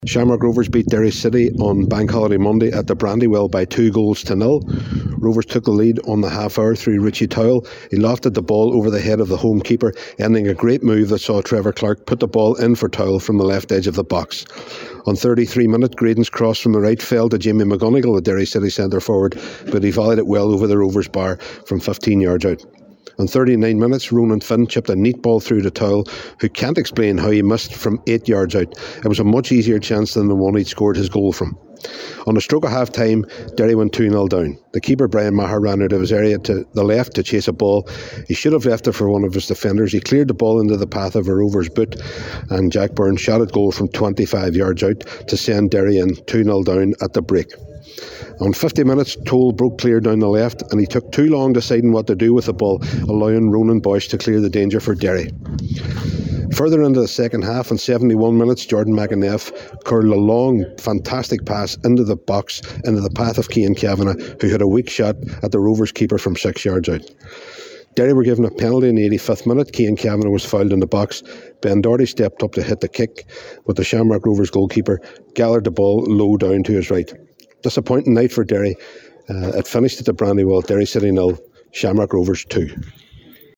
Shamrock Rovers beat Derry City on Bank Holiday Monday at the Brandywell by 2-0. Rovers took the lead on the half hour through Richie Towell. He lofted the ball over the head of the home keeper, ending a great move that saw Trevor Clark put the ball in for Towell from the left edge of the box. On 33 minutes, Graydon's cross from the right fell to Jamie McGonigal, the Derry City centre forward, but he volleyed it well over the Rovers bar from 15 yards out. On 39 minutes, Ronan Finn chipped a neat ball through to Towell, who can't explain how he missed from 8 yards out. It was a much easier chance than the one he'd scored his goal from. On the stroke of half-time, Derry went 2-0 down. The keeper, Brian Maher, ran out of his area to the left to chase a ball. He should have left it for one of his defenders. He cleared the ball into the path of a Rovers boot, and Jack Byrne shot at goal from 25 yards out to send Derry in 2-0 down at the break. On 50 minutes, Toll broke clear down the left, and he took too long deciding what to do with the ball, allowing Ronan Bosch to clear the danger for Derry. Further into the second half, in 71 minutes, Jordan McAneff curled a long, fantastic pass into the box, into the path of Cian Kavanagh, who had a weak shot at the Rovers keeper from 6 yards out. Derry were given a penalty in the 85th minute. Cian Kavanagh was fouled in the box. Ben Doherty stepped up to hit the kick, but the Shamrock Rovers goalkeeper gathered the ball low down to his right. Disappointing night for Derry. It finished at the Brandywell, Derry City 0, Shamrock Rovers 2.